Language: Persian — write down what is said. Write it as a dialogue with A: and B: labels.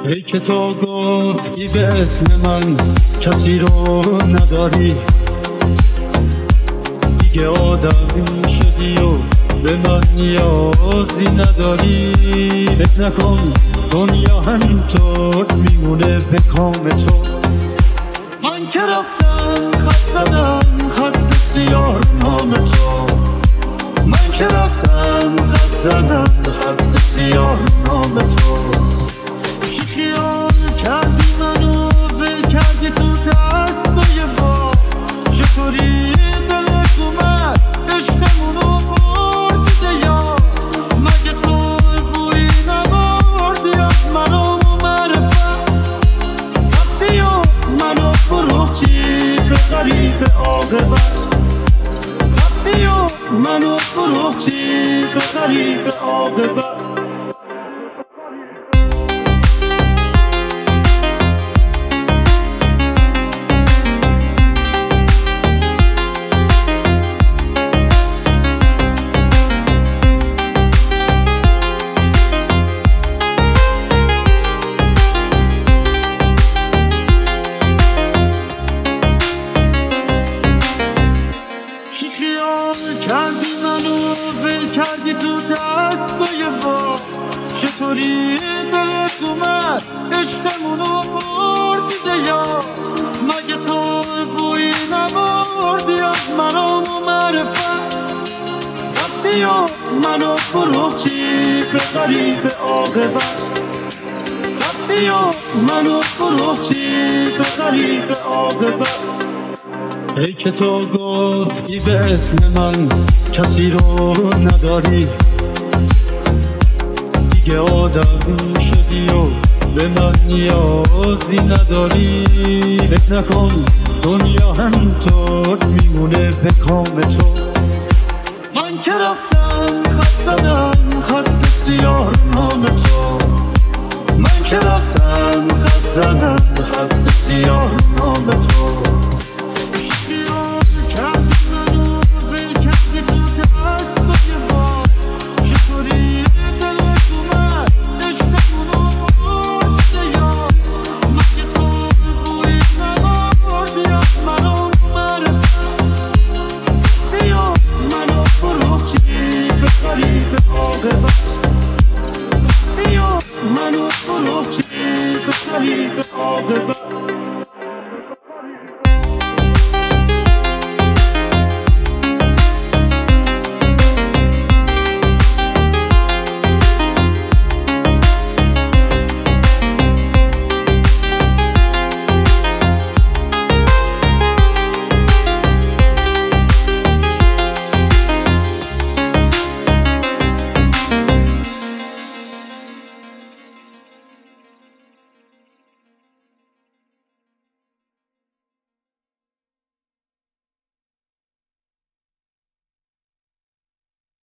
A: ای که تو گفتی به اسم من کسی رو نداری، دیگه آدم شدی و به من نیازی نداری. فکر نکن دنیا همینطور میمونه به کام تو. من که رفتم خط زدم خط سیاه نام تو، من که رفتم خط زدم خط سیاه نام تو. خیال کردی منو ول کردی تو دستای با، چطوری دلت اومد عشقمونو بردی زیا. مگه تو بویی نبردی از مرام و معرفت، رفتی و منو فروختی به غریب عاقبت، رفتی و منو فروختی به غریب عاقبت. کردی منو ول کردی تو دستای با، چطوری دلت اومد عشقمونو بردی زیا. مگه تو بویی نبردی از مرام و معرفت، رفتی و منو فروختی به غریب عاقبت، رفتی و منو فروختی به غریب عاقبت. ای که تو گفتی به اسم من کسی رو نداری، دیگه آدم شدی و به من نیازی نداری. فکر نکن دنیا همینطور میمونه به کام تو. من که رفتم خط زدم خط سیاه نام تو، من که رفتم خط زدم خط سیاه نام تو. منو فروختی به غریب عاقبت.